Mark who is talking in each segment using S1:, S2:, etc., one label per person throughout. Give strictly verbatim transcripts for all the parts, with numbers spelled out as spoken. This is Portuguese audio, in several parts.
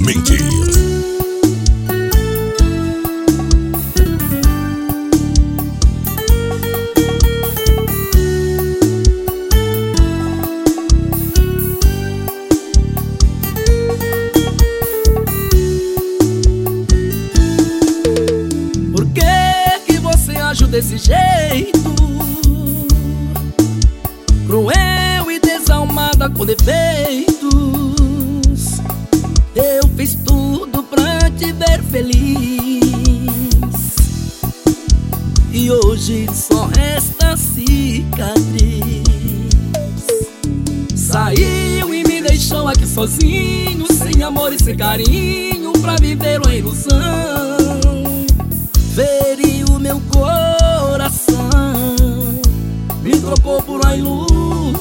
S1: Mendes.
S2: Por que que você agiu desse jeito? Cruel e desalmada com defeitos. Eu fiz tudo pra te ver feliz, e hoje só resta cicatriz. Saiu e me deixou aqui sozinho, sem amor e sem carinho, pra viver uma ilusão. Feriu meu coração, me trocou por uma ilusão.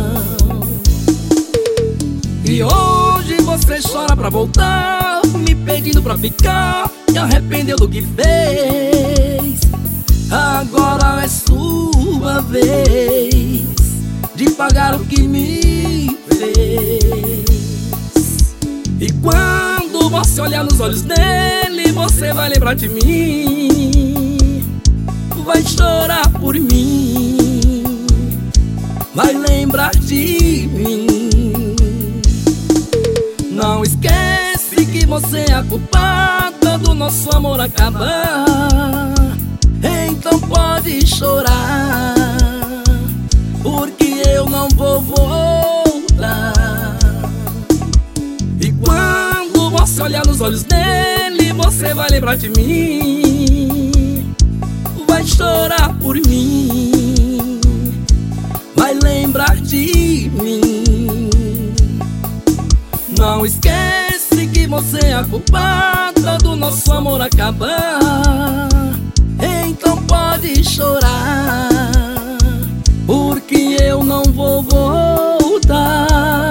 S2: E hoje você chora pra voltar, me pedindo pra ficar, se arrependeu do que fez. Agora é sua vez de pagar o que me fez. E quando você olhar nos olhos dele, você vai lembrar de mim, vai chorar por mim, vai lembrar de mim. Não esquece que você é a culpada do nosso amor acabar. Então pode chorar, porque eu não vou voltar. E quando você olhar nos olhos dele, você vai lembrar de mim, vai chorar por mim, vai lembrar de mim. Não esquece que você é a culpada do nosso amor acabar. Então pode chorar, porque eu não vou voltar.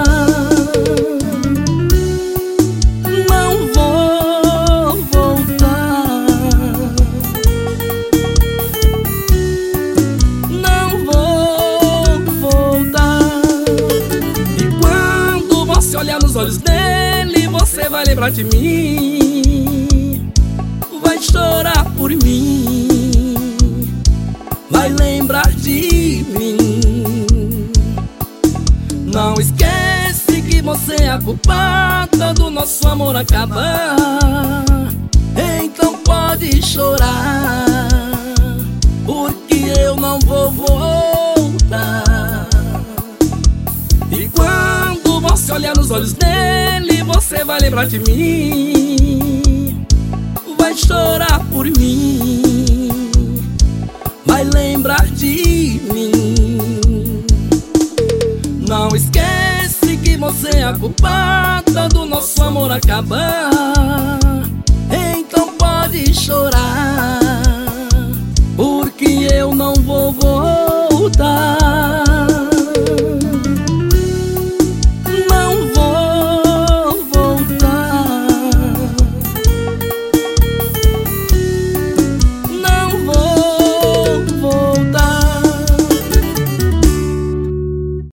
S2: Não vou voltar, não vou voltar. E quando você olhar nos olhos dele, você vai lembrar de mim, vai chorar por mim, vai lembrar de mim. Não esquece que você é a culpada do nosso amor acabar. Então pode chorar, porque eu não vou voltar. E quando você olhar nos olhos dele, você vai lembrar de mim, vai chorar por mim, vai lembrar de mim. Não esquece que você é a culpada do nosso amor acabar. Então pode chorar,